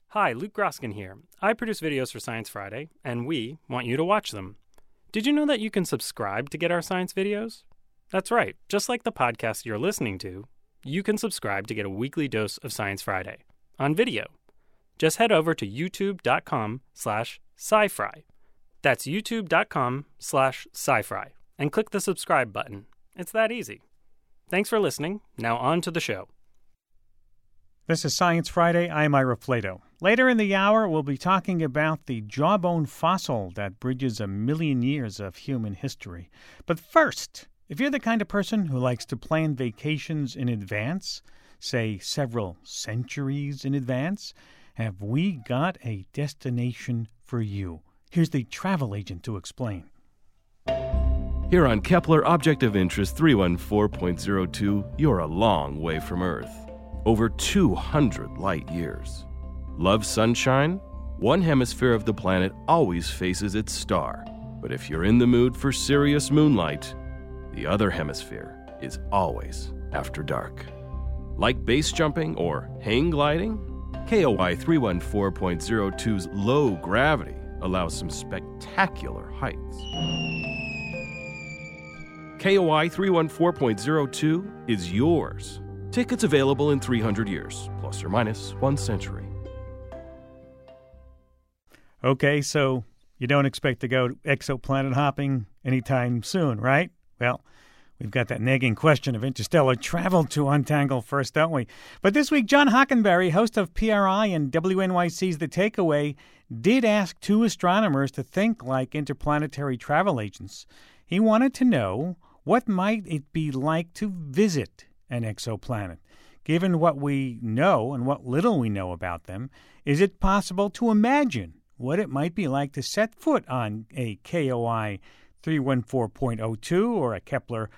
Hi, Luke Groskin here. I produce videos for Science Friday, and we want you to watch them. Did you know that you can subscribe to get our science videos? That's right. Just like the podcast you're listening to, you can subscribe to get a weekly dose of Science Friday on video. Just head over to youtube.com/sci-fri. That's youtube.com/sci-fri and click the subscribe button. It's that easy. Thanks for listening. Now on to the show. This is Science Friday. I'm Ira Flato. Later in the hour, we'll be talking about the jawbone fossil that bridges 1,000,000 years of human history. But first, if you're the kind of person who likes to plan vacations in advance, say several centuries in advance, have we got a destination for you? Here's the travel agent to explain. Here on Kepler Object of Interest 314.02, you're a long way from Earth. Over 200 light years. Love sunshine? One hemisphere of the planet always faces its star. But if you're in the mood for serious moonlight, the other hemisphere is always after dark. Like base jumping or hang gliding? KOI 314.02's low gravity allows some spectacular heights. KOI 314.02 is yours. Tickets available in 300 years, plus or minus 1 century. Okay, so you don't expect to go exoplanet hopping anytime soon, right? Well, we've got that nagging question of interstellar travel to untangle first, don't we? But this week, John Hockenberry, host of PRI and WNYC's The Takeaway, did ask two astronomers to think like interplanetary travel agents. He wanted to know, what might it be like to visit an exoplanet? Given what we know and what little we know about them, is it possible to imagine what it might be like to set foot on a KOI 314.02 or a Kepler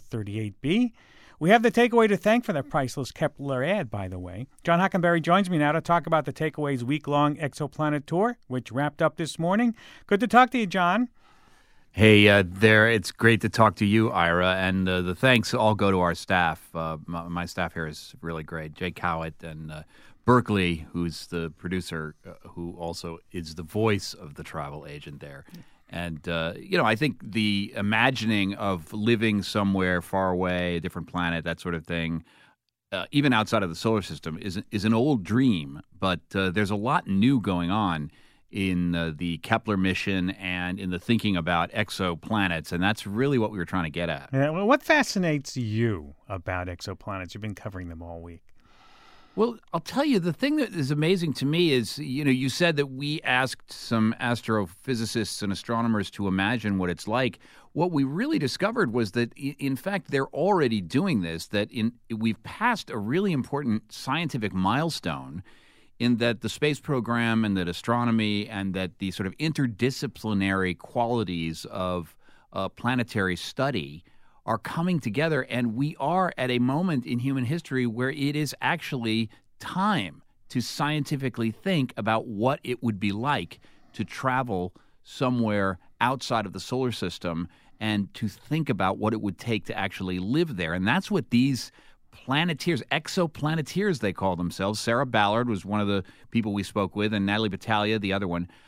438b? We have The Takeaway to thank for that priceless Kepler ad, by the way. John Hockenberry joins me now to talk about The Takeaway's week-long exoplanet tour, which wrapped up this morning. Good to talk to you, John. Hey, it's great to talk to you, Ira, and the thanks all go to our staff. My staff here is really great. Jake Howitt and Berkeley, who's the producer, who also is the voice of the travel agent there. And, I think the imagining of living somewhere far away, a different planet, that sort of thing, even outside of the solar system, is an old dream. But there's a lot new going on in the Kepler mission and in the thinking about exoplanets, and that's really what we were trying to get at. Yeah, well, what fascinates you about exoplanets? You've been covering them all week. Well, I'll tell you, the thing that is amazing to me is, you said that we asked some astrophysicists and astronomers to imagine what it's like. What we really discovered was that, in fact, they're already doing this, that we've passed a really important scientific milestone in that the space program and that astronomy and that the sort of interdisciplinary qualities of planetary study are coming together, and we are at a moment in human history where it is actually time to scientifically think about what it would be like to travel somewhere outside of the solar system and to think about what it would take to actually live there. And that's what these Planeteers, exoplaneteers, they call themselves. Sarah Ballard was one of the people we spoke with, and Natalie Battaglia, the other one.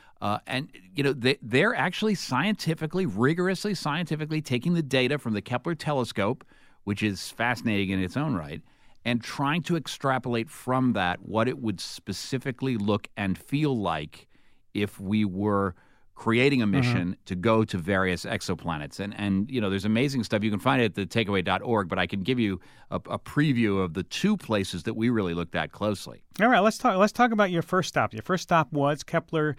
They're actually rigorously scientifically taking the data from the Kepler telescope, which is fascinating in its own right, and trying to extrapolate from that what it would specifically look and feel like if we were creating a mission to go to various exoplanets. And there's amazing stuff. You can find it at thetakeaway.org, but I can give you a preview of the two places that we really looked at closely. All right, let's talk about your first stop. Your first stop was Kepler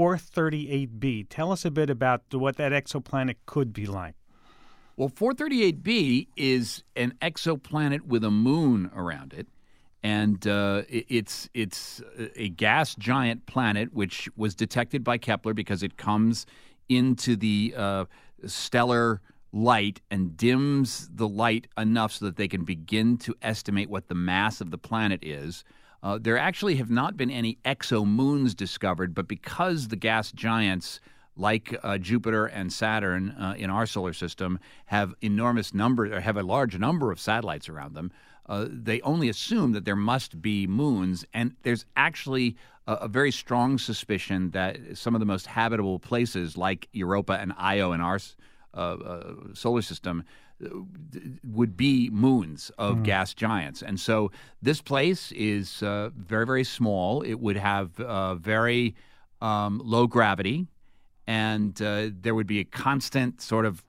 438b. Tell us a bit about what that exoplanet could be like. Well, 438b is an exoplanet with a moon around it. And it's a gas giant planet, which was detected by Kepler because it comes into the stellar light and dims the light enough so that they can begin to estimate what the mass of the planet is. There actually have not been any exomoons discovered, but because the gas giants like Jupiter and Saturn in our solar system have have a large number of satellites around them, they only assume that there must be moons, and there's actually a very strong suspicion that some of the most habitable places, like Europa and Io in our solar system, would be moons of gas giants. And so this place is very, very small. It would have very low gravity, and there would be a constant sort of,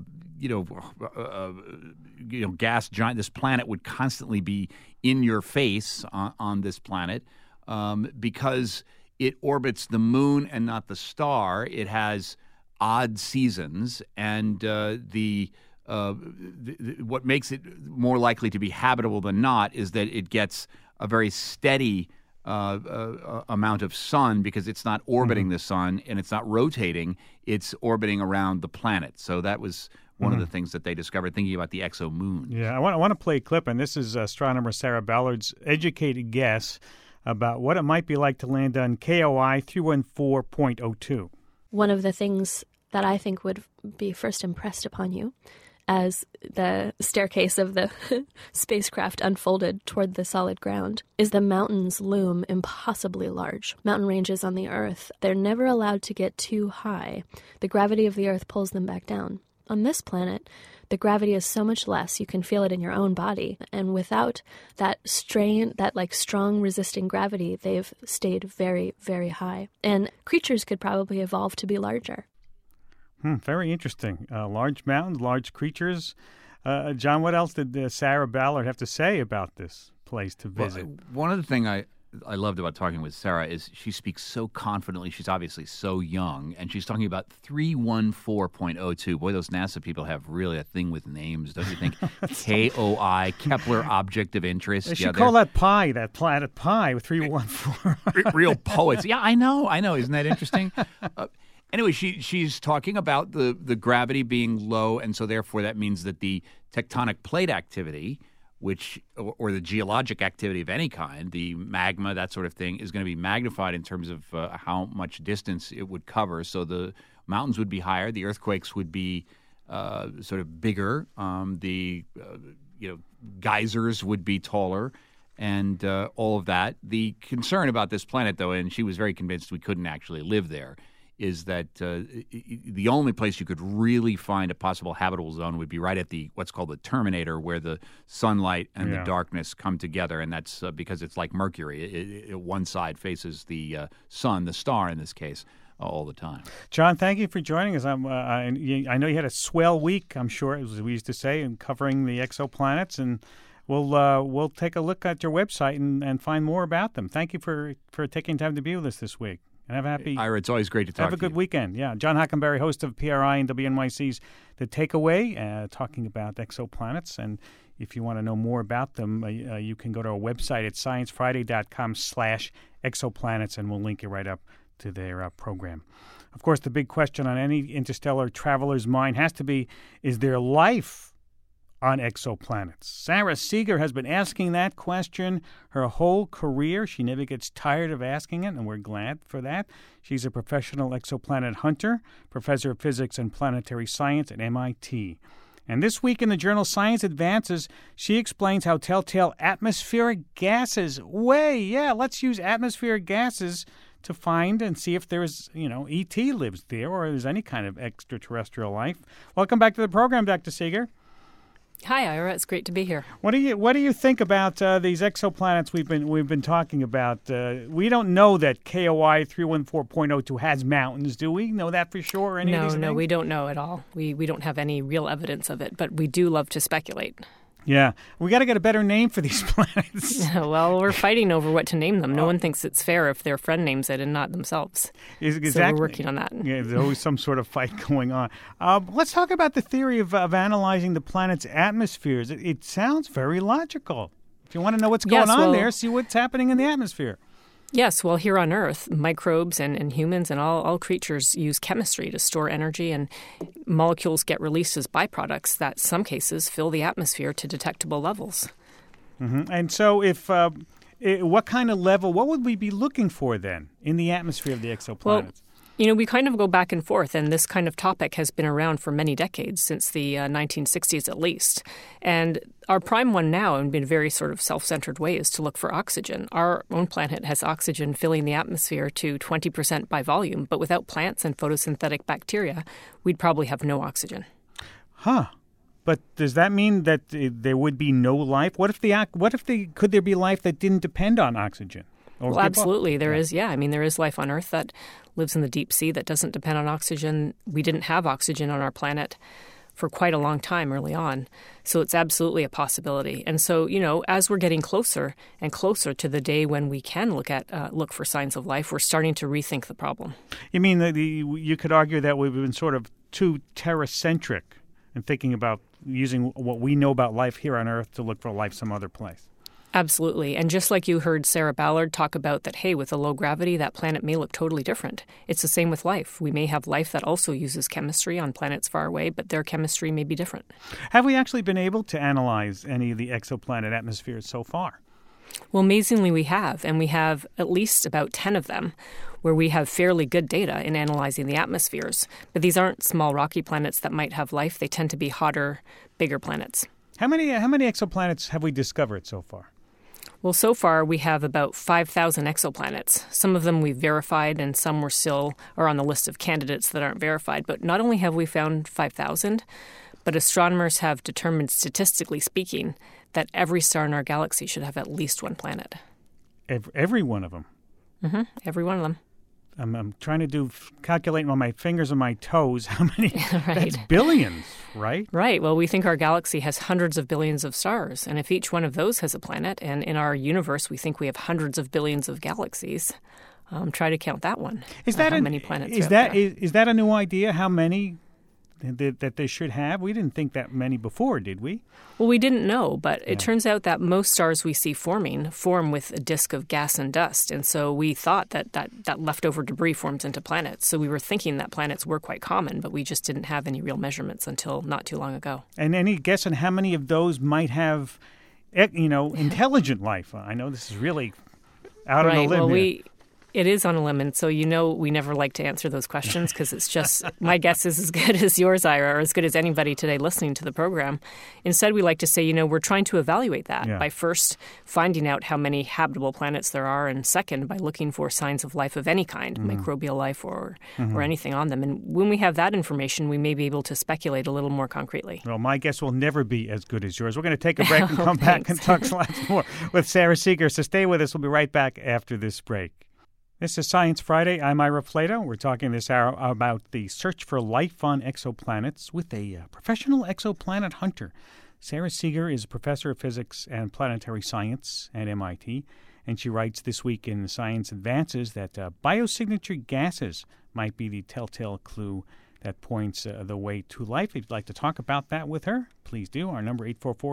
gas giant. This planet would constantly be in your face on this planet because it orbits the moon and not the star. It has odd seasons, and what makes it more likely to be habitable than not is that it gets a very steady amount of sun because it's not orbiting the sun and it's not rotating. It's orbiting around the planet. So that was one of the things that they discovered thinking about the exomoons. Yeah, I want to play a clip, and this is astronomer Sarah Ballard's educated guess about what it might be like to land on KOI 314.02. One of the things that I think would be first impressed upon you as the staircase of the spacecraft unfolded toward the solid ground is the mountains loom impossibly large. Mountain ranges on the Earth, they're never allowed to get too high. The gravity of the Earth pulls them back down. On this planet, the gravity is so much less, you can feel it in your own body. And without that strain, that strong resisting gravity, they've stayed very, very high. And creatures could probably evolve to be larger. Very interesting. Large mountains, large creatures. John, what else did Sarah Ballard have to say about this place to visit? Well, one of the things I loved about talking with Sarah is she speaks so confidently. She's obviously so young, and she's talking about 314.02. Boy, those NASA people have really a thing with names, don't you think? KOI, Kepler Object of Interest. They should call that pi, that planet pi with 314. Real poets. Yeah, I know. Isn't that interesting? Anyway, she's talking about the gravity being low, and so therefore that means that the tectonic plate activity, or the geologic activity of any kind, the magma, that sort of thing, is going to be magnified in terms of how much distance it would cover. So the mountains would be higher, the earthquakes would be sort of bigger, the geysers would be taller, and all of that. The concern about this planet, though, and she was very convinced we couldn't actually live there, is that the only place you could really find a possible habitable zone would be right at what's called the terminator, where the sunlight and the darkness come together, and that's because it's like Mercury. One side faces the sun, the star in this case, all the time. John, thank you for joining us. I know you had a swell week, I'm sure, as we used to say, in covering the exoplanets, and we'll take a look at your website and find more about them. Thank you for taking time to be with us this week. And have a happy... Ira, it's always great to talk to you. Have a good weekend. Yeah, John Hockenberry, host of PRI and WNYC's The Takeaway, talking about exoplanets. And if you want to know more about them, you can go to our website at sciencefriday.com/exoplanets, and we'll link you right up to their program. Of course, the big question on any interstellar traveler's mind has to be, is there life on exoplanets? Sarah Seeger has been asking that question her whole career. She never gets tired of asking it, and we're glad for that. She's a professional exoplanet hunter, professor of physics and planetary science at MIT. And this week in the journal Science Advances, she explains how telltale atmospheric gases let's use atmospheric gases to find and see if there's, E.T. lives there or there's any kind of extraterrestrial life. Welcome back to the program, Dr. Seeger. Hi, Ira. It's great to be here. What do you think about these exoplanets we've been talking about? We don't know that KOI 314.02 has mountains, do we? Know that for sure? No, we don't know at all. We don't have any real evidence of it, but we do love to speculate. Yeah, we got to get a better name for these planets. Well, we're fighting over what to name them. No one thinks it's fair if their friend names it and not themselves. Exactly. So we're working on that. Yeah, there's always some sort of fight going on. Let's talk about the theory of analyzing the planet's atmospheres. It sounds very logical. If you want to know what's going on there, see what's happening in the atmosphere. Yes, well, here on Earth, microbes and humans and all creatures use chemistry to store energy, and molecules get released as byproducts that, in some cases, fill the atmosphere to detectable levels. Mm-hmm. And so what kind of level, what would we be looking for then in the atmosphere of the exoplanets? You know, we kind of go back and forth, and this kind of topic has been around for many decades, since the 1960s at least. And our prime one now, in very sort of self-centered way, is to look for oxygen. Our own planet has oxygen filling the atmosphere to 20% by volume, but without plants and photosynthetic bacteria, we'd probably have no oxygen. Huh. But does that mean that there would be no life? Could there be life that didn't depend on oxygen? Well, absolutely. There is, yeah. I mean, there is life on Earth that lives in the deep sea that doesn't depend on oxygen. We didn't have oxygen on our planet for quite a long time early on. So it's absolutely a possibility. And so, you know, as we're getting closer and closer to the day when we can look for signs of life, we're starting to rethink the problem. You mean that you could argue that we've been sort of too terra-centric in thinking about using what we know about life here on Earth to look for life some other place? Absolutely. And just like you heard Sarah Ballard talk about that, hey, with a low gravity, that planet may look totally different. It's the same with life. We may have life that also uses chemistry on planets far away, but their chemistry may be different. Have we actually been able to analyze any of the exoplanet atmospheres so far? Well, amazingly, we have. And we have at least about 10 of them where we have fairly good data in analyzing the atmospheres. But these aren't small rocky planets that might have life. They tend to be hotter, bigger planets. How many exoplanets have we discovered so far? Well, so far we have about 5,000 exoplanets. Some of them we've verified and some are on the list of candidates that aren't verified. But not only have we found 5,000, but astronomers have determined, statistically speaking, that every star in our galaxy should have at least one planet. Every one of them? Mm-hmm. Every one of them. I'm trying to calculate on my fingers and my toes how many. Right. That's billions, right? Right. Well, we think our galaxy has hundreds of billions of stars. And if each one of those has a planet, and in our universe we think we have hundreds of billions of galaxies, try to count that one. How many planets is that a new idea, how many that they should have? We didn't think that many before, did we? Well, we didn't know, but it turns out that most stars we see form with a disk of gas and dust. And so we thought that leftover debris forms into planets. So we were thinking that planets were quite common, but we just didn't have any real measurements until not too long ago. And any guess on how many of those might have, intelligent life? I know this is really out on a limb here. It is on a limb, and so we never like to answer those questions because it's just, my guess is as good as yours, Ira, or as good as anybody today listening to the program. Instead, we like to say, we're trying to evaluate that by first finding out how many habitable planets there are, and second, by looking for signs of life of any kind, microbial life or anything on them. And when we have that information, we may be able to speculate a little more concretely. Well, my guess will never be as good as yours. We're going to take a break and come back and talk lots more with Sarah Seeger. So stay with us. We'll be right back after this break. This is Science Friday. I'm Ira Flatow. We're talking this hour about the search for life on exoplanets with a professional exoplanet hunter. Sarah Seeger is a professor of physics and planetary science at MIT, and she writes this week in Science Advances that biosignature gases might be the telltale clue that points the way to life. If you'd like to talk about that with her, please do. Our number,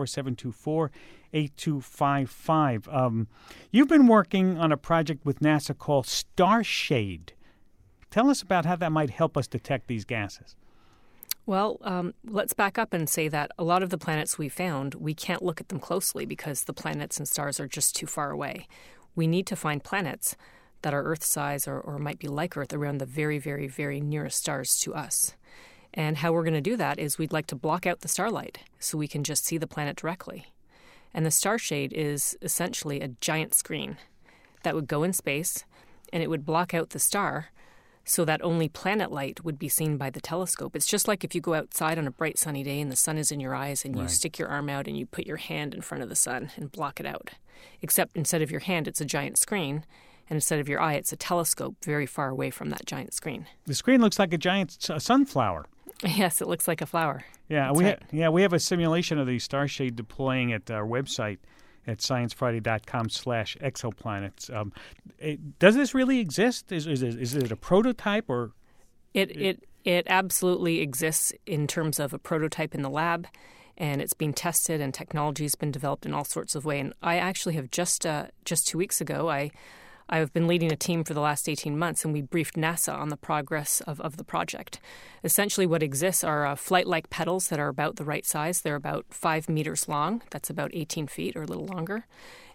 844-724-8255. You've been working on a project with NASA called Starshade. Tell us about how that might help us detect these gases. Well, let's back up and say that a lot of the planets we found, we can't look at them closely because the planets and stars are just too far away. We need to find planets that are Earth-size or might be like Earth around the very, very, very nearest stars to us. And how we're going to do that is we'd like to block out the starlight so we can just see the planet directly. And the starshade is essentially a giant screen that would go in space, and it would block out the star so that only planet light would be seen by the telescope. It's just like if you go outside on a bright sunny day and the sun is in your eyes and you stick your arm out and you put your hand in front of the sun and block it out. Except instead of your hand, it's a giant screen. And instead of your eye, it's a telescope very far away from that giant screen. The screen looks like a giant sunflower. Yes, it looks like a flower. Yeah, we have a simulation of the starshade deploying at our website at sciencefriday.com/exoplanets. Does this really exist? Is it a prototype or? It absolutely exists in terms of a prototype in the lab. And it's being tested, and technology's been developed in all sorts of ways. And I actually have just 2 weeks ago, I've been leading a team for the last 18 months, and we briefed NASA on the progress of the project. Essentially what exists are flight-like petals that are about the right size. They're about 5 meters long. That's about 18 feet or a little longer.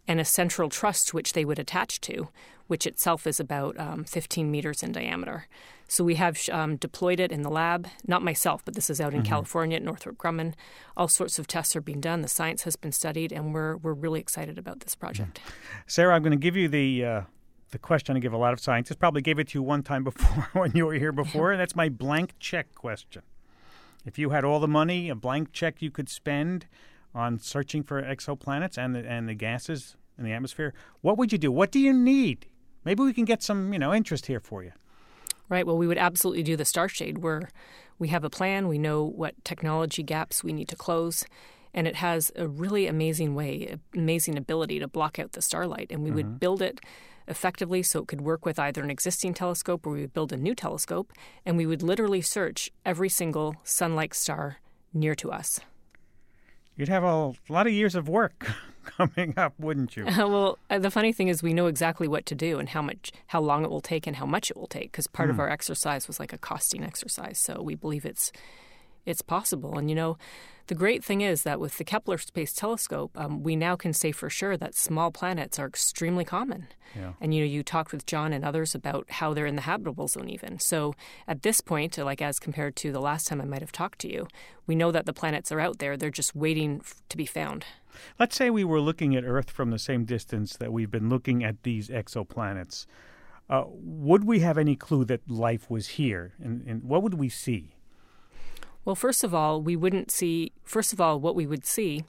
and a central truss to which they would attach to, which itself is about 15 meters in diameter. So we have deployed it in the lab, not myself, but this is out in California at Northrop Grumman. All sorts of tests are being done. The science has been studied, and we're really excited about this project. Sarah, I'm going to give you the question I give a lot of scientists. Probably gave it to you one time before when you were here before, and that's my blank check question. If you had all the money, a blank check you could spend on searching for exoplanets and the gases in the atmosphere, what would you do? What do you need? Maybe we can get some, interest here for you. Right. Well, we would absolutely do the Starshade, where we have a plan. We know what technology gaps we need to close, and it has a really amazing ability to block out the starlight. And we would build it effectively so it could work with either an existing telescope or we would build a new telescope, and we would literally search every single sun-like star near to us. You'd have a lot of years of work coming up, wouldn't you? Well, the funny thing is we know exactly what to do and how long it will take and how much it will take, because part of our exercise was like a costing exercise. So we believe it's possible. And, the great thing is that with the Kepler Space Telescope, we now can say for sure that small planets are extremely common. Yeah. And, you talked with John and others about how they're in the habitable zone even. So at this point, like as compared to the last time I might have talked to you, we know that the planets are out there. They're just waiting to be found. Let's say we were looking at Earth from the same distance that we've been looking at these exoplanets. Would we have any clue that life was here? And what would we see? Well, first of all, we wouldn't see. First of all, what we would see.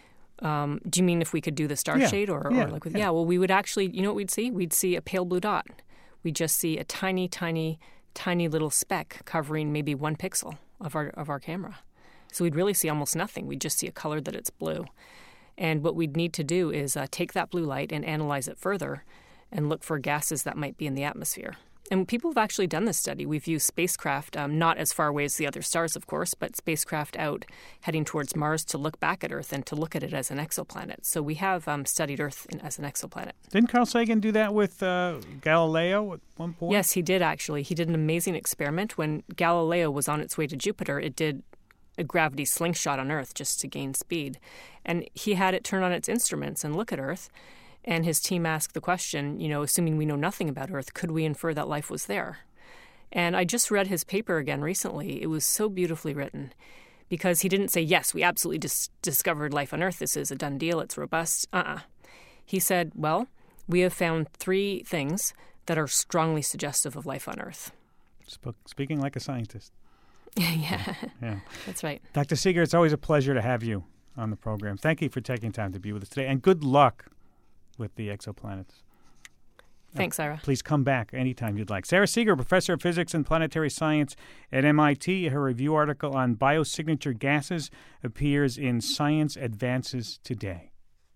Do you mean if we could do the Starshade, Yeah. Well, we would actually. You know what we'd see? We'd see a pale blue dot. We'd just see a tiny, tiny, tiny little speck covering maybe 1 pixel of our camera. So we'd really see almost nothing. We'd just see a color that it's blue. And what we'd need to do is take that blue light and analyze it further, and look for gases that might be in the atmosphere. And people have actually done this study. We've used spacecraft, not as far away as the other stars, of course, but spacecraft out heading towards Mars to look back at Earth and to look at it as an exoplanet. So we have studied Earth as an exoplanet. Didn't Carl Sagan do that with Galileo at one point? Yes, he did actually. He did an amazing experiment. When Galileo was on its way to Jupiter, it did a gravity slingshot on Earth just to gain speed. And he had it turn on its instruments and look at Earth. And his team asked the question, assuming we know nothing about Earth, could we infer that life was there? And I just read his paper again recently. It was so beautifully written because he didn't say, yes, we absolutely discovered life on Earth. This is a done deal. It's robust. He said, well, we have found 3 things that are strongly suggestive of life on Earth. Speaking like a scientist. Yeah, Yeah, that's right. Dr. Seeger, it's always a pleasure to have you on the program. Thank you for taking time to be with us today, and good luck with the exoplanets. Thanks, Ira. Please come back anytime you'd like. Sarah Seeger, professor of physics and planetary science at MIT. Her review article on biosignature gases appears in Science Advances Today.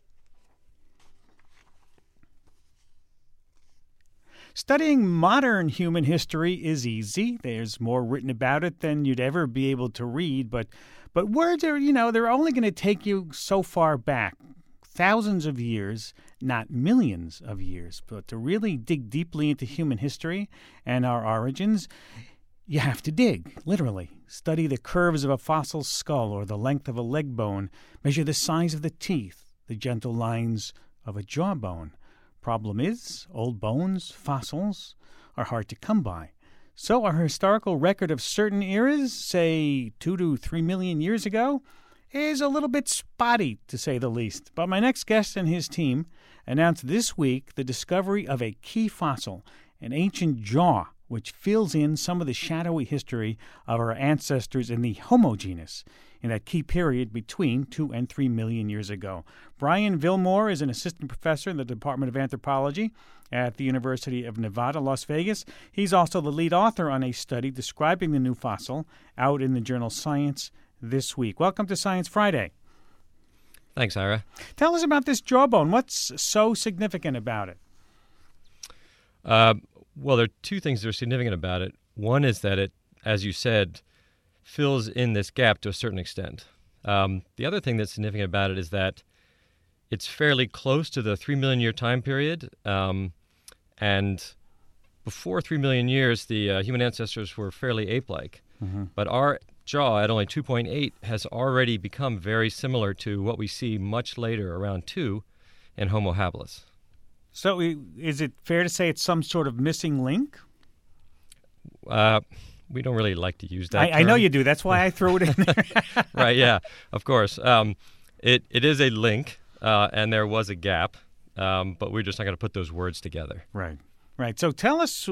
Studying modern human history is easy. There's more written about it than you'd ever be able to read, but words are, they're only going to take you so far back. Thousands of years, not millions of years. But to really dig deeply into human history and our origins, you have to dig, literally. Study the curves of a fossil skull or the length of a leg bone. Measure the size of the teeth, the gentle lines of a jawbone. Problem is, old bones, fossils, are hard to come by. So our historical record of certain eras, say 2 to 3 million years ago, is a little bit spotty, to say the least. But my next guest and his team announced this week the discovery of a key fossil, an ancient jaw, which fills in some of the shadowy history of our ancestors in the Homo genus in that key period between 2 and 3 million years ago. Brian Vilmore is an assistant professor in the Department of Anthropology at the University of Nevada, Las Vegas. He's also the lead author on a study describing the new fossil out in the journal Science this week. Welcome to Science Friday. Thanks, Ira. Tell us about this jawbone. What's so significant about it? Well, there are 2 things that are significant about it. One is that it, as you said, fills in this gap to a certain extent. The other thing that's significant about it is that it's fairly close to the 3 million year time period. And before 3 million years, the human ancestors were fairly ape-like. Mm-hmm. But our jaw at only 2.8 has already become very similar to what we see much later, around 2. and Homo habilis. So is it fair to say it's some sort of missing link? We don't really like to use that I know term. you do. That's why I throw it in there. Right, yeah, of course. It is a link, and there was a gap, but we're just not going to put those words together. Right. So tell us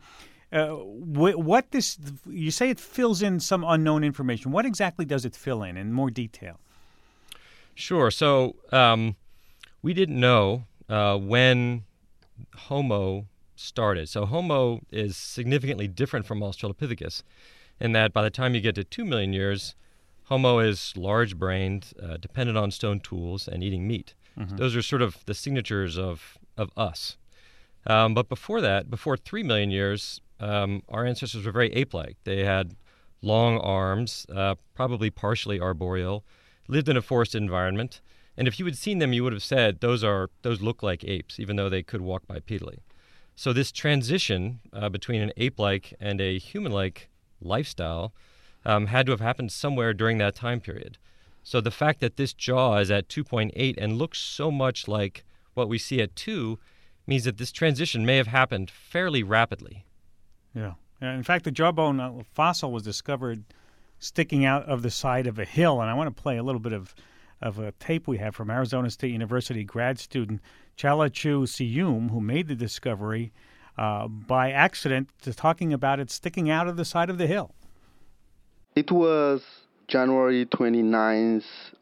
what this, you say it fills in some unknown information. What exactly does it fill in more detail? Sure. So we didn't know when Homo started. So Homo is significantly different from Australopithecus in that by the time you get to 2 million years, Homo is large-brained, dependent on stone tools, and eating meat. Mm-hmm. Those are sort of the signatures of us. But before that, before 3 million years, our ancestors were very ape-like. They had long arms, probably partially arboreal, lived in a forested environment. And if you had seen them, you would have said, those look like apes, even though they could walk bipedally. So this transition between an ape-like and a human-like lifestyle had to have happened somewhere during that time period. So the fact that this jaw is at 2.8 and looks so much like what we see at 2 means that this transition may have happened fairly rapidly. Yeah. In fact, the jawbone fossil was discovered sticking out of the side of a hill, and I want to play a little bit of a tape we have from Arizona State University grad student Chalachu Siyum, who made the discovery by accident, talking about it sticking out of the side of the hill. It was January 29th,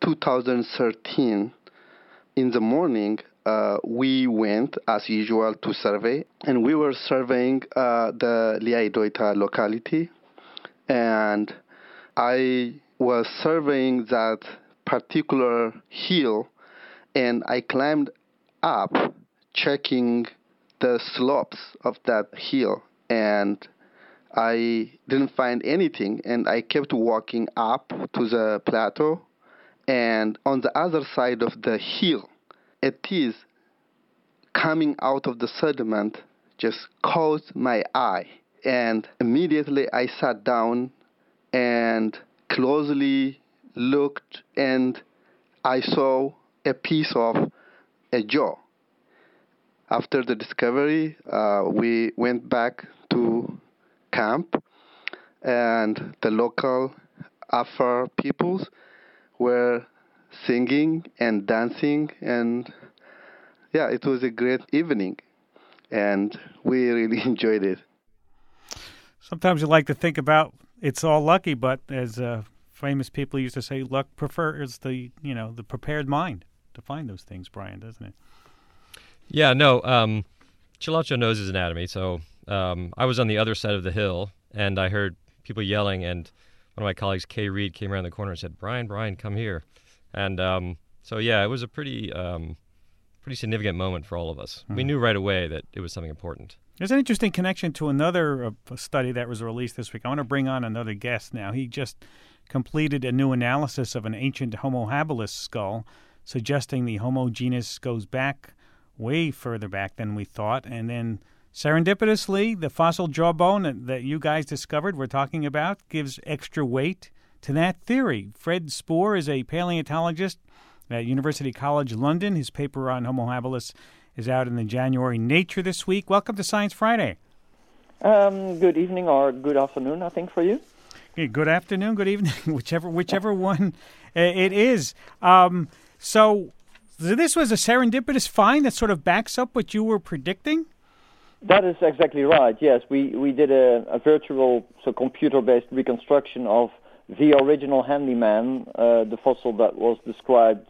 2013. In the morning, we went, as usual, to survey, and we were surveying the Liaidoita locality, and I was surveying that particular hill, and I climbed up, checking the slopes of that hill, and I didn't find anything, and I kept walking up to the plateau, and on the other side of the hill, a teeth coming out of the sediment just caught my eye, and immediately I sat down and closely looked, and I saw a piece of a jaw. After the discovery, we went back to camp, and the local Afar peoples were singing and dancing, and yeah, it was a great evening, and we really enjoyed it. Sometimes you like to think about it's all lucky, but as famous people used to say, luck prefers the prepared mind to find those things, Brian, doesn't it? Yeah, no. Chalacho knows his anatomy, so I was on the other side of the hill, and I heard people yelling, and one of my colleagues, Kay Reed, came around the corner and said, Brian, come here. And so, yeah, it was a pretty significant moment for all of us. We knew right away that it was something important. There's an interesting connection to another study that was released this week. I want to bring on another guest now. He just completed a new analysis of an ancient Homo habilis skull, suggesting the Homo genus goes back way further back than we thought. And then serendipitously, the fossil jawbone that you guys discovered, we're talking about, gives extra weight to that theory. Fred Spoor is a paleontologist at University College London. His paper on Homo habilis is out in the January Nature this week. Welcome to Science Friday. Good evening or good afternoon, I think, for you. Okay, good afternoon, good evening, whichever one it is. So this was a serendipitous find that sort of backs up what you were predicting? That is exactly right, yes. We did a virtual, computer-based reconstruction of the original handyman, the fossil that was described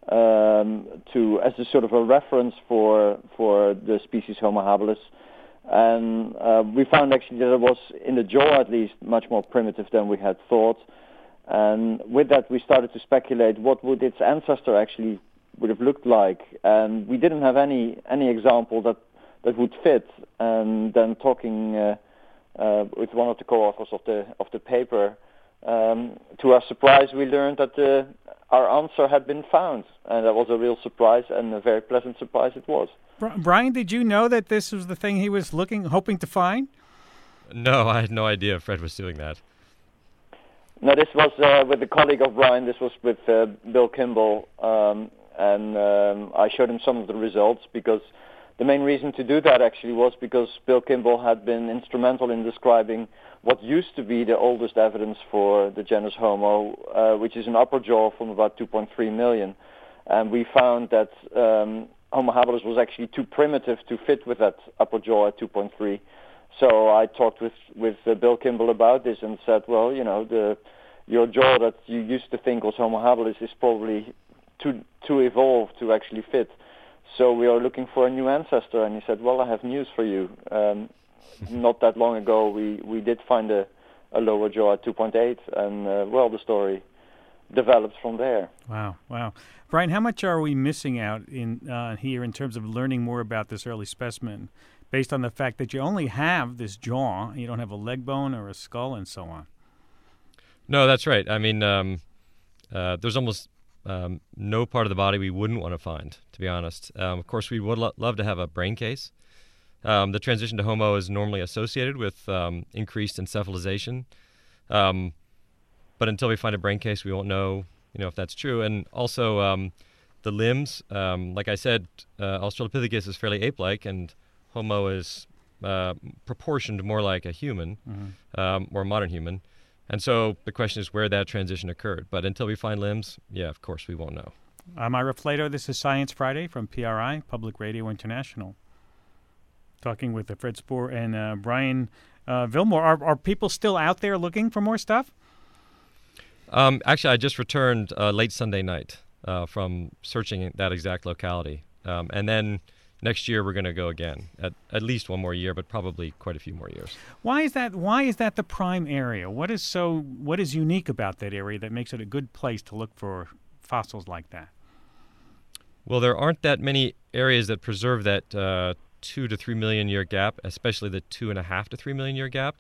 as a sort of a reference for the species Homo habilis. And we found actually that it was, in the jaw at least, much more primitive than we had thought. And with that, we started to speculate what would its ancestor actually would have looked like. And we didn't have any example that would fit. And then talking with one of the co-authors of the paper, to our surprise, we learned that our answer had been found. And that was a real surprise, and a very pleasant surprise it was. Brian, did you know that this was the thing he was hoping to find? No, I had no idea Fred was doing that. No, this was with a colleague of Brian. This was with Bill Kimball, And I showed him some of the results, because the main reason to do that actually was because Bill Kimball had been instrumental in describing what used to be the oldest evidence for the genus Homo, which is an upper jaw from about 2.3 million. And we found that Homo habilis was actually too primitive to fit with that upper jaw at 2.3. So I talked with Bill Kimball about this and said, well, your jaw that you used to think was Homo habilis is probably too evolved to actually fit. So we are looking for a new ancestor. And he said, well, I have news for you. Not that long ago, we did find a lower jaw at 2.8, and the story develops from there. Wow. Brian, how much are we missing out in here in terms of learning more about this early specimen, based on the fact that you only have this jaw, you don't have a leg bone or a skull and so on? No, that's right. I mean, there's almost no part of the body we wouldn't want to find, to be honest. Of course, we would love to have a brain case. The transition to Homo is normally associated with increased encephalization. But until we find a brain case, we won't know, if that's true. And also, the limbs, like I said, Australopithecus is fairly ape-like, and Homo is proportioned more like a human, or a modern human. And so the question is where that transition occurred. But until we find limbs, of course, we won't know. I'm Ira Flato. This is Science Friday from PRI, Public Radio International. Talking with Fred Spoor and Brian Vilmore. Are people still out there looking for more stuff? Actually, I just returned late Sunday night from searching that exact locality. And then next year we're going to go again, at least one more year, but probably quite a few more years. Why is that? Why is that the prime area? What is unique about that area that makes it a good place to look for fossils like that? Well, there aren't that many areas that preserve that 2 to 3 million year gap, especially the 2.5 to 3 million year gap.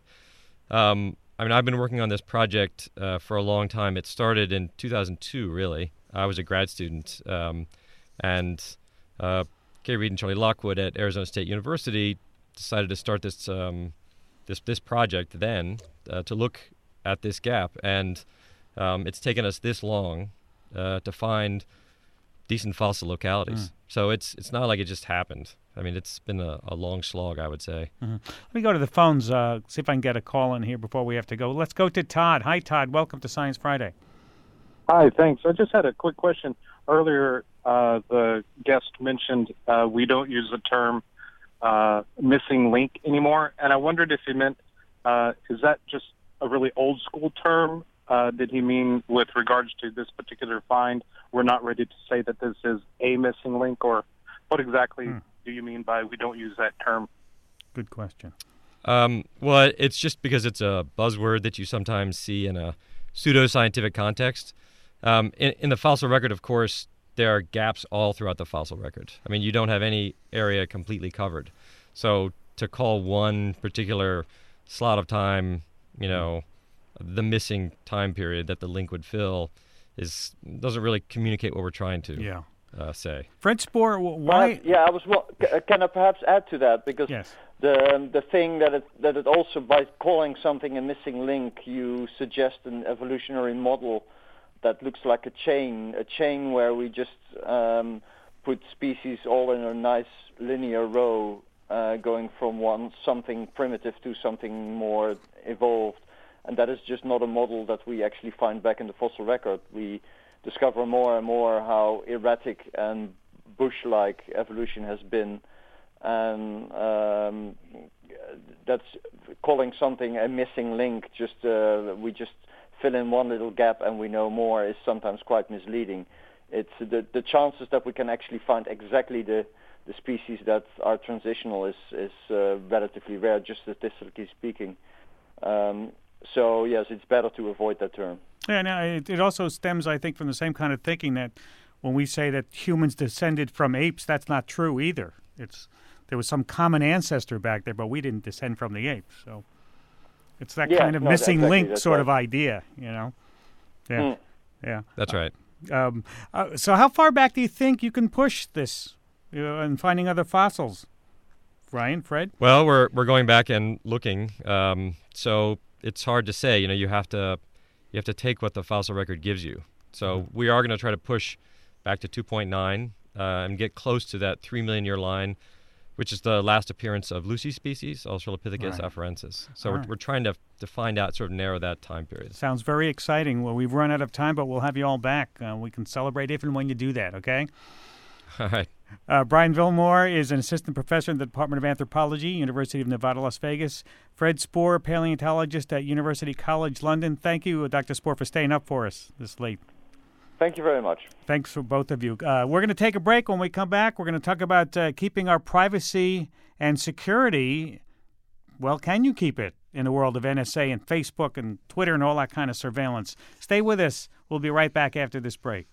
I've been working on this project for a long time. It started in 2002, really. I was a grad student, and Kay Reed and Charlie Lockwood at Arizona State University decided to start this this project then to look at this gap, and it's taken us this long to find decent fossil localities. So it's not like it just happened. I mean, it's been a long slog, I would say. Let me go to the phones, see if I can get a call in here before we have to go. Let's go to Todd. Hi, Todd. Welcome to Science Friday. Hi, thanks. I just had a quick question. Earlier, the guest mentioned we don't use the term missing link anymore, and I wondered if he meant, is that just a really old school term? Did he mean with regards to this particular find, we're not ready to say that this is a missing link, or what exactly do you mean by we don't use that term? Good question. Well, it's just because it's a buzzword that you sometimes see in a pseudoscientific context. In the fossil record, of course, there are gaps all throughout the fossil record. I mean, you don't have any area completely covered. So to call one particular slot of time, the missing time period that the link would fill doesn't really communicate what we're trying to say. Fred Spoor, why? Can I perhaps add to that? Because yes. the thing that it also, by calling something a missing link, you suggest an evolutionary model that looks like a chain where we just put species all in a nice linear row, going from something primitive to something more evolved. And that is just not a model that we actually find back in the fossil record. We discover more and more how erratic and bush-like evolution has been. And that's calling something a missing link, we just fill in one little gap and we know more, is sometimes quite misleading. It's the chances that we can actually find exactly the species that are transitional is relatively rare, just statistically speaking. So, yes, it's better to avoid that term. Yeah, now it also stems, I think, from the same kind of thinking that when we say that humans descended from apes, that's not true either. There was some common ancestor back there, but we didn't descend from the apes. So it's that kind of missing link sort of idea, Yeah. Yeah. That's right. So how far back do you think you can push this in finding other fossils? Ryan, Fred? Well, we're going back and looking. So it's hard to say. You have to take what the fossil record gives you. So we are going to try to push back to 2.9 and get close to that 3 million year line, which is the last appearance of Lucy species, Australopithecus afarensis. So we're trying to find out, sort of narrow that time period. Sounds very exciting. Well, we've run out of time, but we'll have you all back. We can celebrate if and when you do that, okay? All right. Brian Vilmore is an assistant professor in the Department of Anthropology, University of Nevada, Las Vegas. Fred Spoor, paleontologist at University College London. Thank you, Dr. Spoor, for staying up for us this late. Thank you very much. Thanks for both of you. We're going to take a break. When we come back, we're going to talk about keeping our privacy and security. Well, can you keep it in the world of NSA and Facebook and Twitter and all that kind of surveillance? Stay with us. We'll be right back after this break.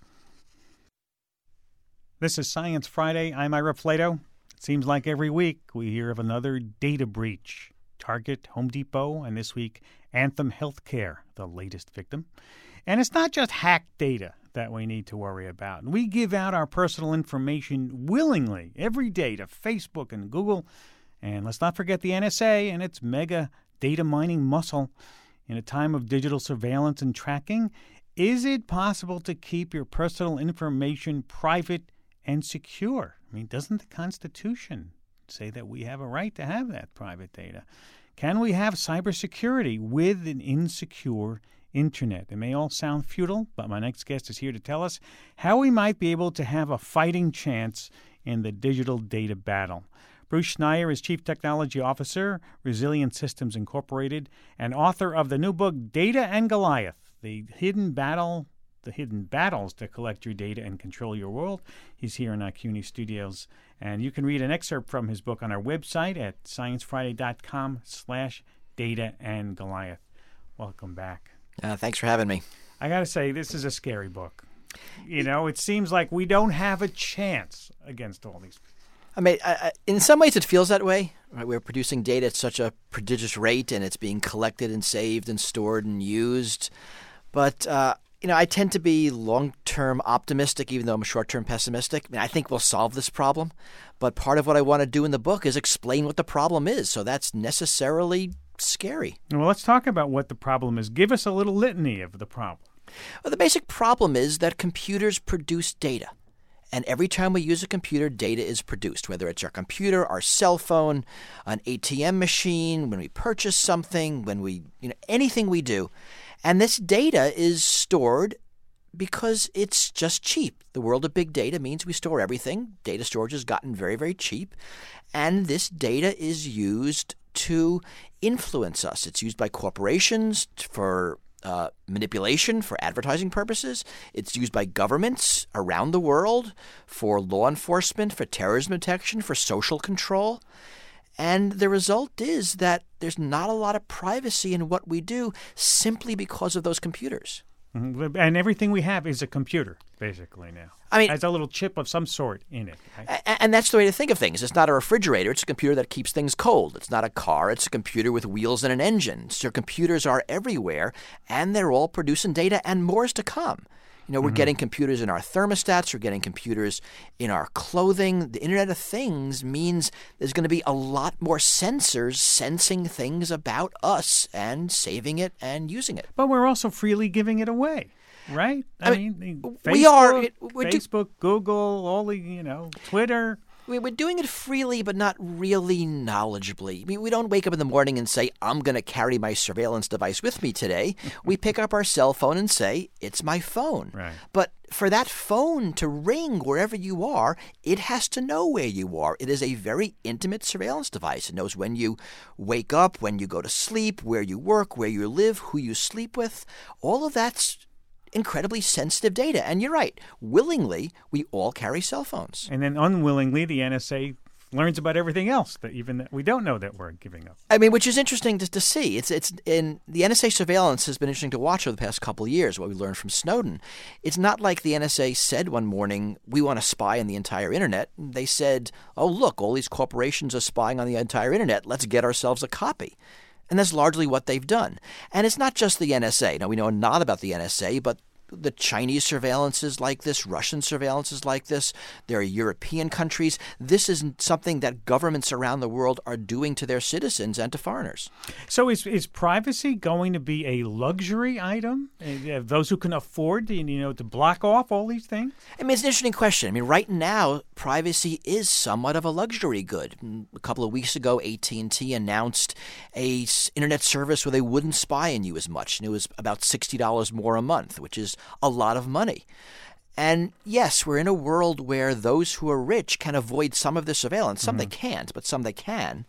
This is Science Friday. I'm Ira Flato. It seems like every week we hear of another data breach. Target, Home Depot, and this week, Anthem Healthcare, the latest victim. And it's not just hacked data that we need to worry about. We give out our personal information willingly every day to Facebook and Google. And let's not forget the NSA and its mega data mining muscle. In a time of digital surveillance and tracking, is it possible to keep your personal information private and secure? I mean, doesn't the Constitution say that we have a right to have that private data? Can we have cybersecurity with an insecure Internet? It may all sound futile, but my next guest is here to tell us how we might be able to have a fighting chance in the digital data battle. Bruce Schneier is Chief Technology Officer, Resilient Systems Incorporated, and author of the new book, Data and Goliath, The Hidden Battles to Collect Your Data and Control Your World. He's here in our CUNY studios, and you can read an excerpt from his book on our website at sciencefriday.com/Data and Goliath. Welcome back. Thanks for having me. I got to say, this is a scary book. You know, it seems like we don't have a chance against all these. I mean, in some ways it feels that way. Right? We're producing data at such a prodigious rate, and it's being collected and saved and stored and used. But, I tend to be long-term optimistic, even though I'm short-term pessimistic. I mean, I think we'll solve this problem. But part of what I want to do in the book is explain what the problem is. So that's necessarily scary. Well, let's talk about what the problem is. Give us a little litany of the problem. Well, the basic problem is that computers produce data. And every time we use a computer, data is produced, whether it's our computer, our cell phone, an ATM machine, when we purchase something, when we, anything we do. And this data is stored because it's just cheap. The world of big data means we store everything. Data storage has gotten very, very cheap. And this data is used to influence us. It's used by corporations for manipulation, for advertising purposes. It's used by governments around the world for law enforcement, for terrorism detection, for social control. And the result is that there's not a lot of privacy in what we do simply because of those computers. Mm-hmm. And everything we have is a computer, basically, now. I mean, it has a little chip of some sort in it. Right? And that's the way to think of things. It's not a refrigerator. It's a computer that keeps things cold. It's not a car. It's a computer with wheels and an engine. So computers are everywhere, and they're all producing data, and more is to come. We're getting computers in our thermostats. We're getting computers in our clothing. The Internet of Things means there's going to be a lot more sensors sensing things about us and saving it and using it. But we're also freely giving it away, right? I mean Facebook, we are. Facebook, Google, all the, Twitter. We're doing it freely, but not really knowledgeably. I mean, we don't wake up in the morning and say, I'm going to carry my surveillance device with me today. We pick up our cell phone and say, it's my phone. Right. But for that phone to ring wherever you are, it has to know where you are. It is a very intimate surveillance device. It knows when you wake up, when you go to sleep, where you work, where you live, who you sleep with. All of that's incredibly sensitive data. And you're right. Willingly, we all carry cell phones. And then unwillingly, the NSA learns about everything else that we don't know that we're giving up. I mean, which is interesting to see. It's in the NSA surveillance has been interesting to watch over the past couple of years, what we learned from Snowden. It's not like the NSA said one morning, we want to spy on the entire Internet. They said, oh, look, all these corporations are spying on the entire Internet. Let's get ourselves a copy. And that's largely what they've done. And it's not just the NSA. Now, we know a lot about the NSA, but The Chinese surveillance is like this. Russian surveillance is like this. There are European countries. This is something that governments around the world are doing to their citizens and to foreigners. So is privacy going to be a luxury item? Those who can afford to block off all these things? I mean, it's an interesting question. I mean, right now, privacy is somewhat of a luxury good. A couple of weeks ago, AT&T announced a internet service where they wouldn't spy on you as much, and it was about $60 more a month, which is a lot of money. And yes, we're in a world where those who are rich can avoid some of the surveillance. Some they can't, but some they can.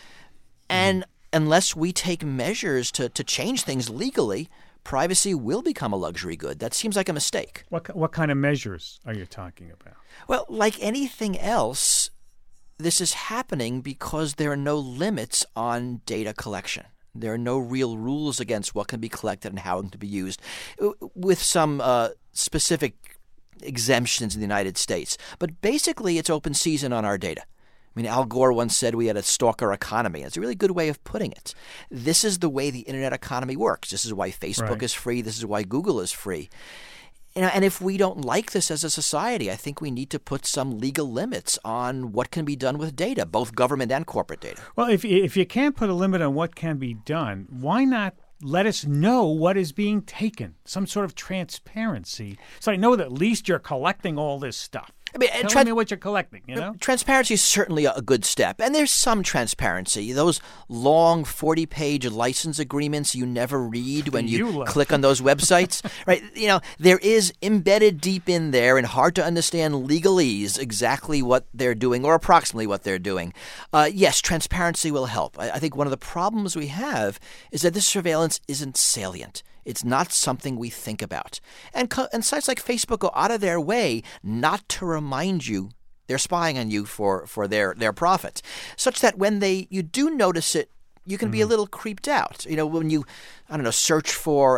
And unless we take measures to change things legally, privacy will become a luxury good. That seems like a mistake. What kind of measures are you talking about? Well, like anything else, this is happening because there are no limits on data collection. There are no real rules against what can be collected and how it can be used, with some specific exemptions in the United States. But basically, it's open season on our data. I mean, Al Gore once said we had a stalker economy. It's a really good way of putting it. This is the way the internet economy works. This is why Facebook is free. This is why Google is free. And if we don't like this as a society, I think we need to put some legal limits on what can be done with data, both government and corporate data. Well, if you can't put a limit on what can be done, why not let us know what is being taken? Some sort of transparency, so I know that at least you're collecting all this stuff. I mean, tell me what you're collecting, Transparency is certainly a good step, and there's some transparency. Those long 40-page license agreements you never read when you click on those websites, right? There is embedded deep in there and hard to understand legalese exactly what they're doing or approximately what they're doing. Yes, transparency will help. I think one of the problems we have is that this surveillance isn't salient. It's not something we think about. And sites like Facebook go out of their way not to remind you they're spying on you for their profit, such that when you do notice it, you can be a little creeped out. When you, search for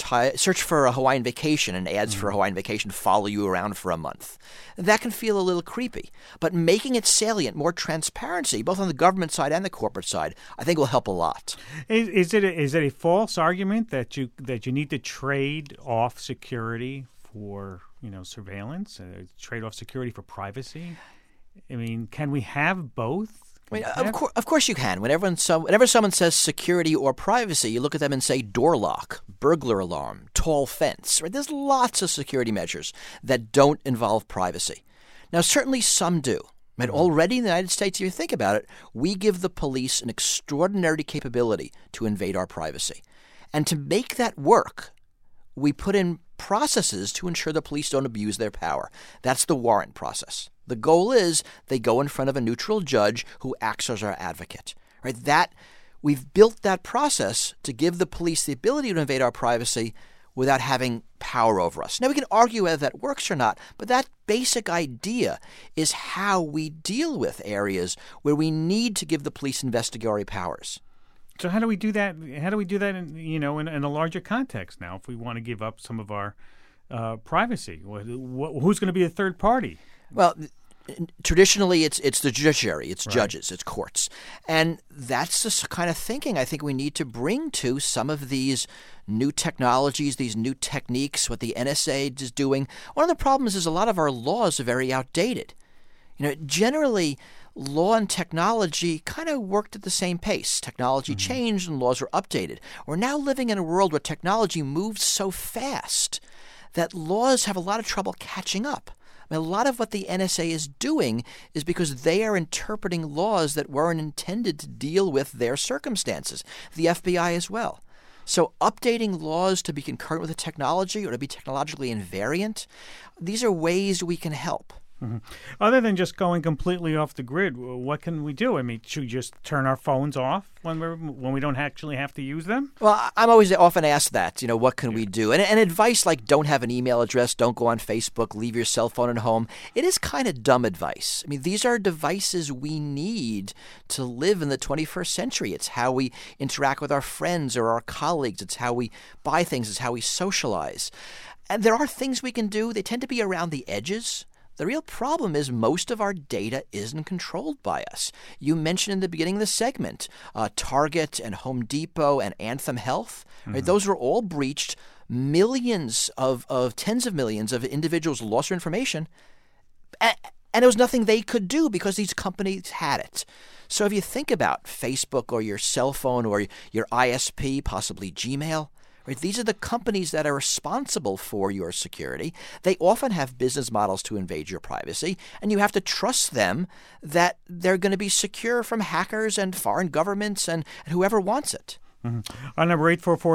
a Hawaiian vacation and ads for a Hawaiian vacation follow you around for a month. That can feel a little creepy. But making it salient, more transparency, both on the government side and the corporate side, I think will help a lot. Is it a false argument that you need to trade off security for surveillance, trade off security for privacy? I mean, can we have both? I mean, of course you can. Whenever someone says security or privacy, you look at them and say door lock, burglar alarm, tall fence. Right? There's lots of security measures that don't involve privacy. Now, certainly some do. Right? Already in the United States, if you think about it, we give the police an extraordinary capability to invade our privacy. And to make that work, we put in processes to ensure the police don't abuse their power. That's the warrant process. The goal is they go in front of a neutral judge who acts as our advocate. Right? We've built that process to give the police the ability to invade our privacy without having power over us. Now, we can argue whether that works or not, but that basic idea is how we deal with areas where we need to give the police investigatory powers. So how do we do that? How do we do that in a larger context now? If we want to give up some of our privacy, who's going to be a third party? Well, traditionally, it's the judiciary, it's judges, it's courts. And that's the kind of thinking I think we need to bring to some of these new technologies, these new techniques, what the NSA is doing. One of the problems is a lot of our laws are very outdated. Generally, law and technology kind of worked at the same pace. Technology changed and laws were updated. We're now living in a world where technology moves so fast that laws have a lot of trouble catching up. I mean, a lot of what the NSA is doing is because they are interpreting laws that weren't intended to deal with their circumstances. The FBI as well. So updating laws to be concurrent with the technology or to be technologically invariant, these are ways we can help. Mm-hmm. Other than just going completely off the grid, what can we do? I mean, should we just turn our phones off when we don't actually have to use them? Well, I'm always often asked that, what can we do? And advice like don't have an email address, don't go on Facebook, leave your cell phone at home, it is kind of dumb advice. I mean, these are devices we need to live in the 21st century. It's how we interact with our friends or our colleagues. It's how we buy things. It's how we socialize. And there are things we can do. They tend to be around the edges. The real problem is most of our data isn't controlled by us. You mentioned in the beginning of the segment, Target and Home Depot and Anthem Health. Right? Those were all breached millions of tens of millions of individuals lost their information, and there was nothing they could do because these companies had it. So if you think about Facebook or your cell phone or your ISP, possibly Gmail, right, these are the companies that are responsible for your security. They often have business models to invade your privacy, and you have to trust them that they're going to be secure from hackers and foreign governments and whoever wants it. Our number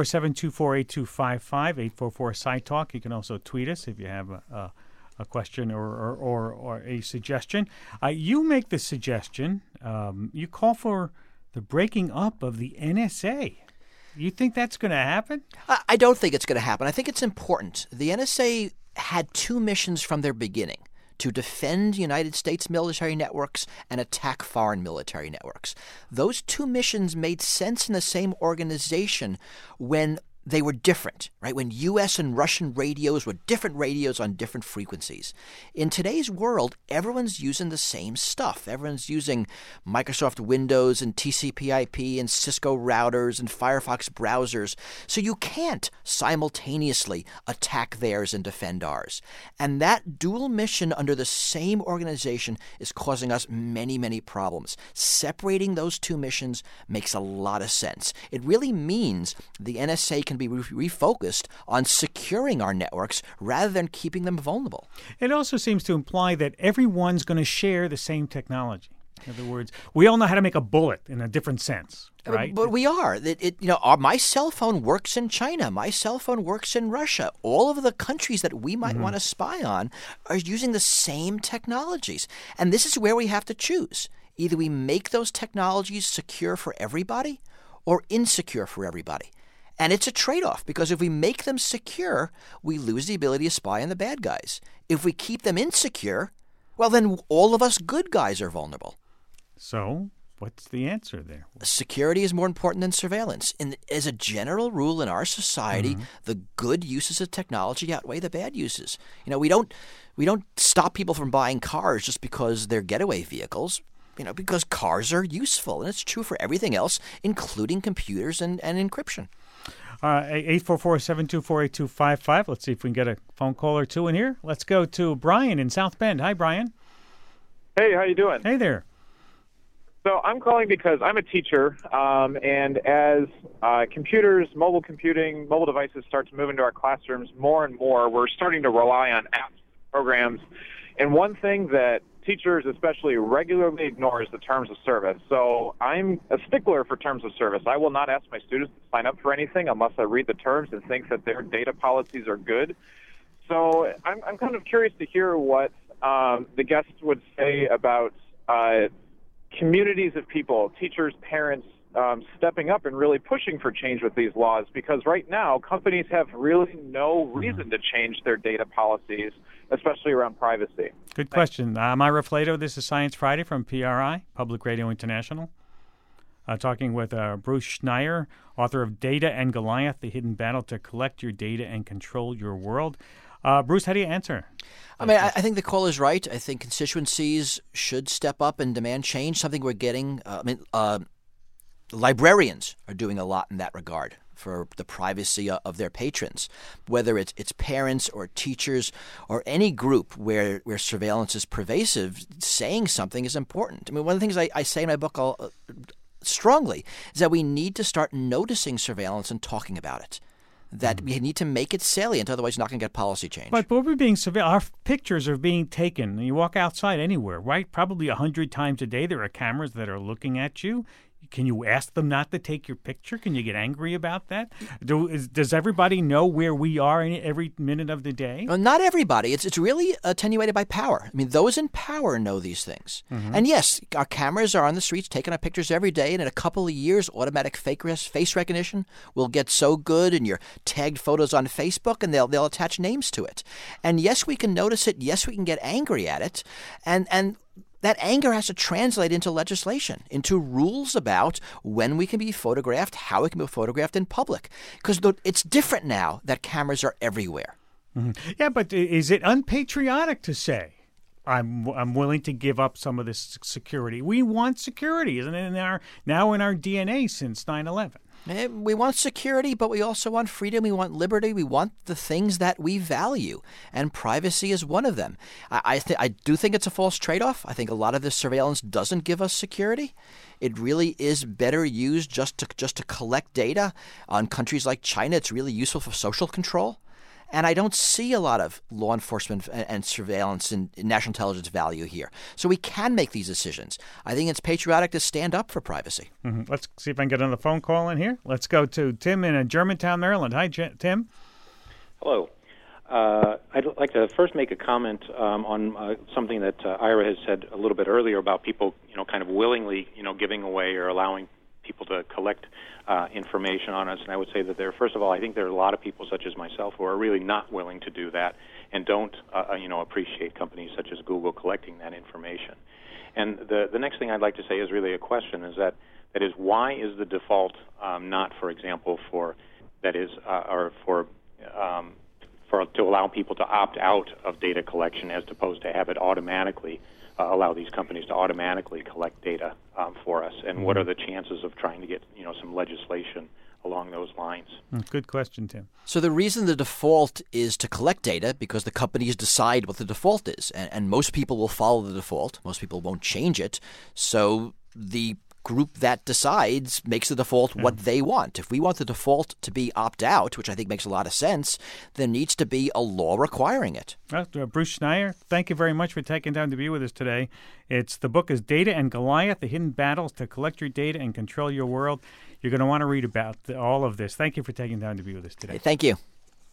844-724-8255, 844-SciTalk. You can also tweet us if you have a question or a suggestion. You make the suggestion. You call for the breaking up of the NSA. You think that's going to happen? I don't think it's going to happen. I think it's important. The NSA had two missions from their beginning: to defend United States military networks and attack foreign military networks. Those two missions made sense in the same organization when they were different, right? When U.S. and Russian radios were different radios on different frequencies. In today's world, everyone's using the same stuff. Everyone's using Microsoft Windows and TCP/IP and Cisco routers and Firefox browsers. So you can't simultaneously attack theirs and defend ours. And that dual mission under the same organization is causing us many, many problems. Separating those two missions makes a lot of sense. It really means the NSA can be refocused on securing our networks rather than keeping them vulnerable. It also seems to imply that everyone's going to share the same technology. In other words, we all know how to make a bullet in a different sense, right? But we are. My cell phone works in China. My cell phone works in Russia. All of the countries that we might want to spy on are using the same technologies. And this is where we have to choose. Either we make those technologies secure for everybody or insecure for everybody. And it's a trade-off, because if we make them secure, we lose the ability to spy on the bad guys. If we keep them insecure, well, then all of us good guys are vulnerable. So what's the answer there? Security is more important than surveillance. As a general rule in our society, the good uses of technology outweigh the bad uses. We don't stop people from buying cars just because they're getaway vehicles. Because cars are useful, and it's true for everything else, including computers and encryption. 844-724-8255. Let's see if we can get a phone call or two in here. Let's go to Brian in South Bend. Hi, Brian. Hey, how you doing? Hey there. So I'm calling because I'm a teacher, and as computers, mobile computing, mobile devices start to move into our classrooms more and more, we're starting to rely on apps, programs. And one thing that teachers especially regularly ignore is the terms of service. So I'm a stickler for terms of service. I will not ask my students to sign up for anything unless I read the terms and think that their data policies are good. So I'm kind of curious to hear what the guests would say about communities of people, teachers, parents, stepping up and really pushing for change with these laws, because right now companies have really no reason to change their data policies, especially around privacy. Good question. I'm Ira Flato. This is Science Friday from PRI, Public Radio International. Talking with Bruce Schneier, author of Data and Goliath, The Hidden Battle to Collect Your Data and Control Your World. Bruce, how do you answer? I think the call is right. I think constituencies should step up and demand change, something we're getting. Librarians are doing a lot in that regard for the privacy of their patrons, whether it's parents or teachers or any group where surveillance is pervasive. Saying something is important. One of the things I say in my book strongly is that we need to start noticing surveillance and talking about it. That we need to make it salient, otherwise you're not going to get policy change. But we're being surveilled. Our pictures are being taken. You walk outside anywhere, right? Probably 100 times a day there are cameras that are looking at you. Can you ask them not to take your picture? Can you get angry about that? Does everybody know where we are in every minute of the day? Well, not everybody. It's really attenuated by power. Those in power know these things. And yes, our cameras are on the streets taking our pictures every day, and in a couple of years, automatic face recognition will get so good, and your tagged photos on Facebook, and they'll attach names to it. And yes, we can notice it. Yes, we can get angry at it. And that anger has to translate into legislation, into rules about when we can be photographed, how we can be photographed in public. Because it's different now that cameras are everywhere. Yeah, but is it unpatriotic to say, I'm willing to give up some of this security? We want security, isn't it, now in our DNA since 9/11? We want security, but we also want freedom. We want liberty. We want the things that we value, and privacy is one of them. I do think it's a false trade-off. I think a lot of this surveillance doesn't give us security. It really is better used just to collect data. On countries like China, it's really useful for social control. And I don't see a lot of law enforcement and surveillance and national intelligence value here. So we can make these decisions. I think it's patriotic to stand up for privacy. Mm-hmm. Let's see if I can get another phone call in here. Let's go to Tim in Germantown, Maryland. Hi, Tim. Hello. I'd like to first make a comment on something that Ira has said a little bit earlier about people, kind of willingly, giving away or allowing people to collect information on us. And I would say that first of all, I think there are a lot of people such as myself who are really not willing to do that and don't, appreciate companies such as Google collecting that information. And the next thing I'd like to say is really a question: is that is why is the default not, for example, to allow people to opt out of data collection as opposed to have it automatically allow these companies to automatically collect data for us? And what are the chances of trying to get some legislation along those lines? Good question, Tim. So the reason the default is to collect data because the companies decide what the default is, and most people will follow the default. Most people won't change it. So the group that decides makes the default what they want. If we want the default to be opt-out, which I think makes a lot of sense, there needs to be a law requiring it. Bruce Schneier, thank you very much for taking time to be with us today. The book is Data and Goliath, The Hidden Battles to Collect Your Data and Control Your World. You're going to want to read about all of this. Thank you for taking time to be with us today. Thank you.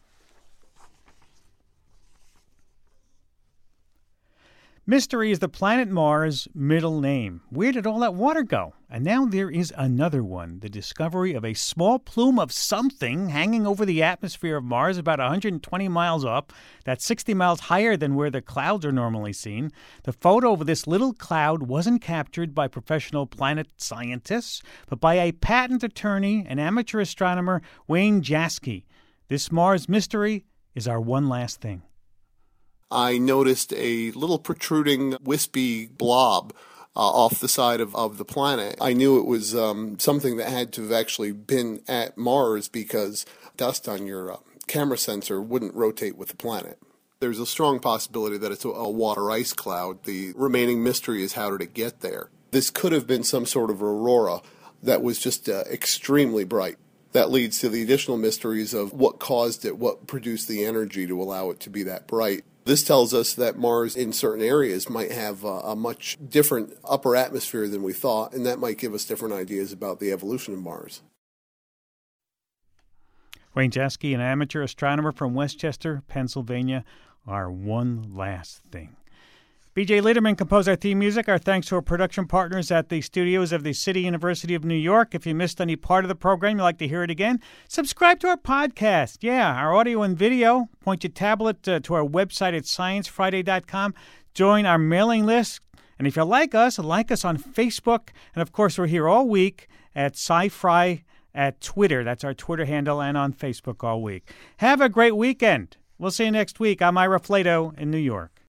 Mystery is the planet Mars' middle name. Where did all that water go? And now there is another one, the discovery of a small plume of something hanging over the atmosphere of Mars about 120 miles up. That's 60 miles higher than where the clouds are normally seen. The photo of this little cloud wasn't captured by professional planet scientists, but by a patent attorney and amateur astronomer, Wayne Jaschke. This Mars mystery is our one last thing. I noticed a little protruding wispy blob off the side of the planet. I knew it was something that had to have actually been at Mars because dust on your camera sensor wouldn't rotate with the planet. There's a strong possibility that it's a water ice cloud. The remaining mystery is how did it get there. This could have been some sort of aurora that was just extremely bright. That leads to the additional mysteries of what caused it, what produced the energy to allow it to be that bright. This tells us that Mars in certain areas might have a much different upper atmosphere than we thought, and that might give us different ideas about the evolution of Mars. Wayne Jaschke, an amateur astronomer from Westchester, Pennsylvania, our one last thing. B.J. Liederman composed our theme music. Our thanks to our production partners at the studios of the City University of New York. If you missed any part of the program, you'd like to hear it again, subscribe to our podcast. Yeah, our audio and video. Point your tablet to our website at sciencefriday.com. Join our mailing list. And if you like us on Facebook. And, of course, we're here all week at SciFri at Twitter. That's our Twitter handle, and on Facebook all week. Have a great weekend. We'll see you next week. I'm Ira Flato in New York.